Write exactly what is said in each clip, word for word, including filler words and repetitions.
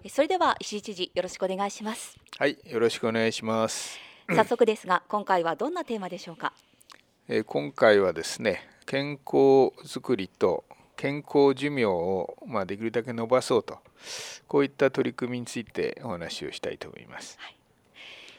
それでは石井知事、よろしくお願いします。 はい、よろしくお願いします。 早速ですが、今回はどんなテーマでしょうか。 えー、今回はですね、健康づくりと健康寿命を、まあ、できるだけ伸ばそうと、こういった取り組みについてお話をしたいと思います。 はい、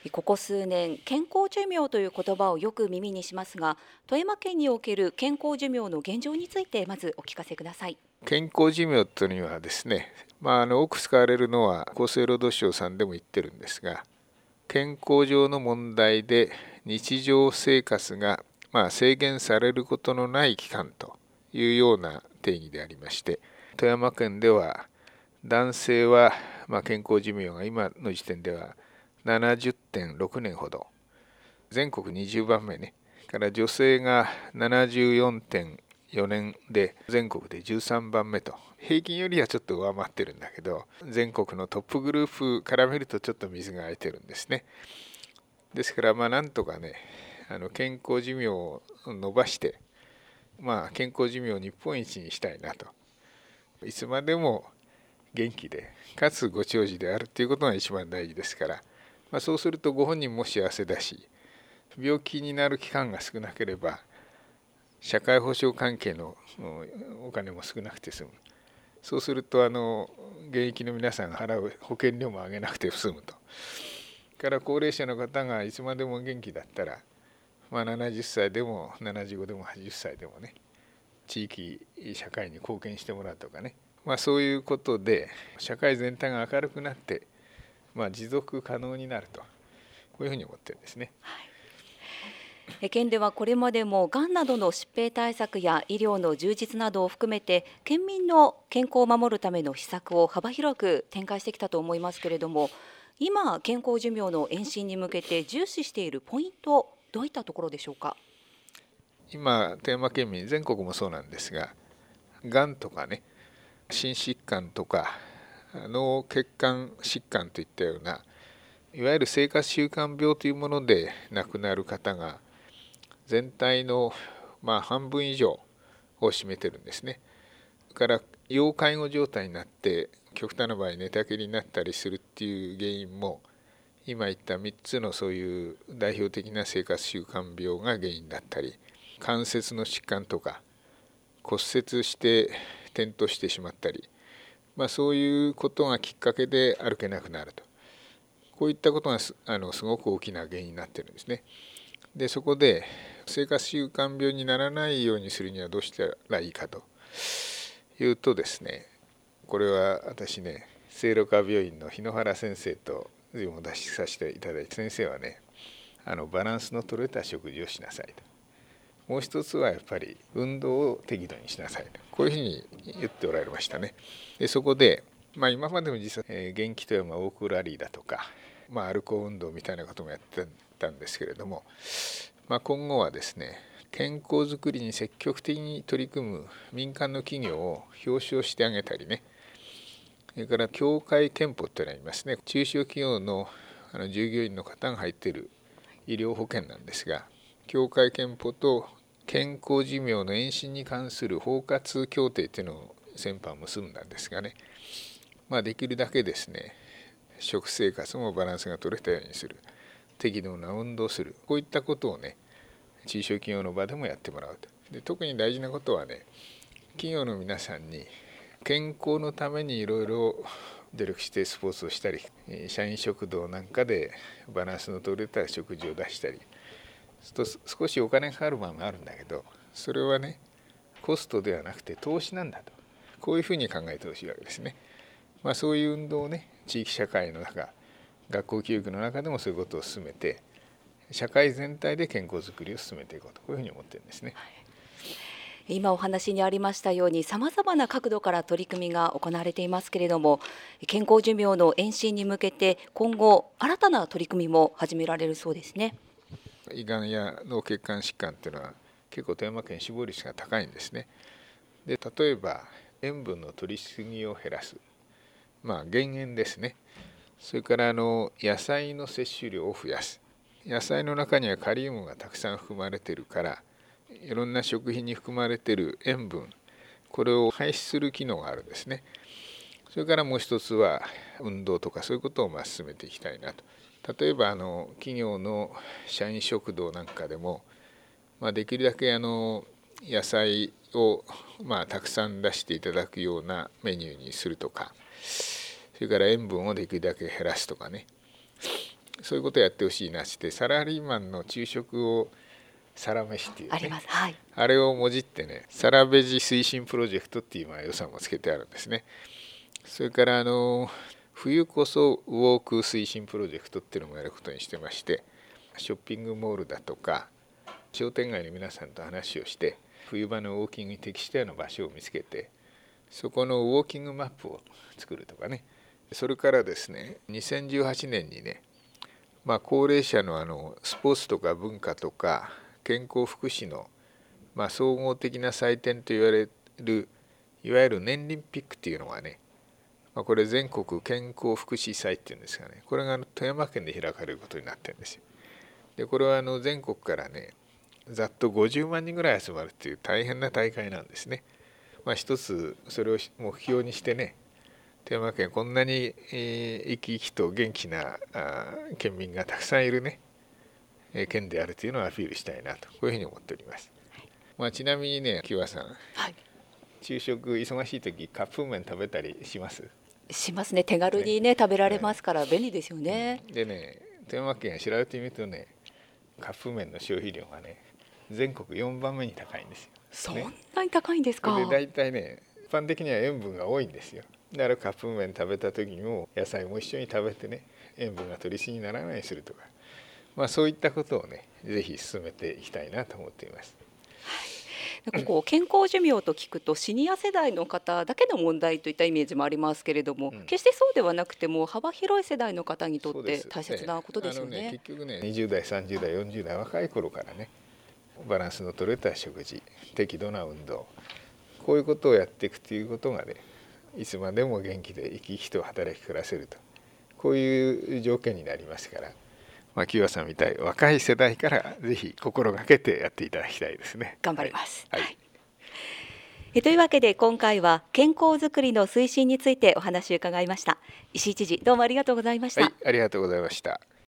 ここ数年、健康寿命という言葉をよく耳にしますが、富山県における健康寿命の現状についてまずお聞かせください。 健康寿命というのはですね、まあ、あの多く使われるのは厚生労働省さんでも言ってるんですが、健康上の問題で日常生活がまあ制限されることのない期間というような定義でありまして、富山県では男性はまあ健康寿命が今の時点では ななじゅってんろくねんほど、全国にじゅうばんめね、から女性が ななじゅうよんてんよねんで全国でじゅうさんばんめと、平均よりはちょっと上回ってるんだけど、全国のトップグループから見るとちょっと水が空いてるんですね。ですからまあなんとかね、あの健康寿命を伸ばして、まあ健康寿命を日本一にしたいなと。いつまでも元気でかつご長寿であるということが一番大事ですから、まあ、そうするとご本人も幸せだし、病気になる期間が少なければ社会保障関係のお金も少なくて済む。そうするとあの現役の皆さんが払う保険料も上げなくて済むと。から高齢者の方がいつまでも元気だったら、まあ、ななじゅっさいでもななじゅうごでもはちじゅっさいでもね、地域社会に貢献してもらうとかね、まあ、そういうことで社会全体が明るくなって、まあ、持続可能になると、こういうふうに思ってるんですね。 はい、県ではこれまでもがんなどの疾病対策や医療の充実などを含めて、県民の健康を守るための施策を幅広く展開してきたと思いますけれども、今健康寿命の延伸に向けて重視しているポイント、どういったところでしょうか。 今富山県民全国もそうなんですが、がんとかね、心疾患とか脳血管疾患といったようないわゆる生活習慣病というもので亡くなる方が全体のまあ半分以上を占めてるんですね。それから要介護状態になって極端な場合寝たきりになったりするっていう原因も、今言ったみっつのそういう代表的な生活習慣病が原因だったり、関節の疾患とか骨折して転倒してしまったり、まあ、そういうことがきっかけで歩けなくなると、こういったことが す, あのすごく大きな原因になっているんですね。でそこで生活習慣病にならないようにするにはどうしたらいいかというとですね、これは私ね、聖路加病院の日野原先生と随分お出しさせていただいて、先生はね、あのバランスの取れた食事をしなさいと、もう一つはやっぱり運動を適度にしなさいと、こういうふうに言っておられましたね。でそこで、まあ、今までも実は、えー、元気というのはウォークラリーだとか、まあ、歩こう運動みたいなこともやってたんですけれども、まあ、今後はですね、健康づくりに積極的に取り組む民間の企業を表彰してあげたりね、それから協会憲法というのがありますね。中小企業のあの従業員の方が入っている医療保険なんですが、協会憲法と健康寿命の延伸に関する包括協定というのを先般結んだんですがね、まあ、できるだけですね、食生活もバランスが取れたようにする、適度な運動をする、こういったことをね、中小企業の場でもやってもらうと。で特に大事なことはね、企業の皆さんに健康のためにいろいろ努力してスポーツをしたり、社員食堂なんかでバランスの取れた食事を出したり、少しお金がかかる場合もあるんだけど、それはね、コストではなくて投資なんだと、こういうふうに考えてほしいわけですね。まあ、そういう運動をね、地域社会の中、学校教育の中でもそういうことを進めて、社会全体で健康づくりを進めていこうと、こういうふうに思ってるんですね。 今お話にありましたように、さまざまな角度から取り組みが行われていますけれども、健康寿命の延伸に向けて今後新たな取り組みも始められるそうですね。 胃がんや脳血管疾患っていうのは結構富山県死亡率が高いんですね。で例えば塩分の摂りすぎを減らす、まあ減塩ですね。それからあの野菜の摂取量を増やす。野菜の中にはカリウムがたくさん含まれているから、いろんな食品に含まれている塩分、これを排出する機能があるんですね。 それからもう一つは運動とかそういうことをまあ進めていきたいなと。例えばあの企業の社員食堂なんかでも、まあ、できるだけあの野菜をまあたくさん出していただくようなメニューにするとか、それから塩分をできるだけ減らすとかね、そういうことをやってほしいなって、サラリーマンの昼食をサラメシっていう、ね、 あります、はい、 あれをもじってね、サラベジ推進プロジェクトっていうまあ予算もつけてあるんですね。それからあの冬こそウォーク推進プロジェクトっていうのもやることにしてまして、ショッピングモールだとか商店街の皆さんと話をして、冬場のウォーキングに適したような場所を見つけて、そこのウォーキングマップを作るとかね。それからですね、にせんじゅうはちねんにね、まあ、高齢者のあのスポーツとか文化とか健康福祉のまあ総合的な祭典と言われるいわゆる年輪ピックっていうのがね、まあ、これ全国健康福祉祭っていうんですがね、これが富山県で開かれることになってるんですよ。でこれはあの全国からねざっとごじゅうまんにんぐらい集まるっていう大変な大会なんですね。まあ、一つそれを目標にしてね、富山県こんなに、えー、生き生きと元気なあ県民がたくさんいるね、えー、県であるというのをアピールしたいなと、こういうふうに思っております。まあ、ちなみにね、木和さん、はい、昼食忙しい時カップ麺食べたりします？ しますね。手軽にね、ね食べられますから便利ですよね。 でね、富山県調べてみるとね、カップ麺の消費量がね全国よんばんめに高いんですよ。 そんなに高いんですか？ で大体ね、一般的には塩分が多いんですよ。だからカップ麺食べた時にも野菜も一緒に食べてね、塩分が取りすぎにならないようにするとか、まあ、そういったことをねぜひ進めていきたいなと思っています。 なんかこう健康寿命と聞くとシニア世代の方だけの問題といったイメージもありますけれども、うん、決してそうではなくても幅広い世代の方にとって大切なことですよね。 あのね、結局ね、にじゅうだいさんじゅうだいよんじゅうだい若い頃からね、バランスの取れた食事、適度な運動、こういうことをやっていくということがね、いつまでも元気で生き生きと働き暮らせると、こういう条件になりますから、まあ、木和さんみたい若い世代からぜひ心がけてやっていただきたいですね。 頑張ります、 はいはい。 えというわけで今回は健康づくりの推進についてお話を伺いました。石井知事、どうもありがとうございました。 はい、ありがとうございました。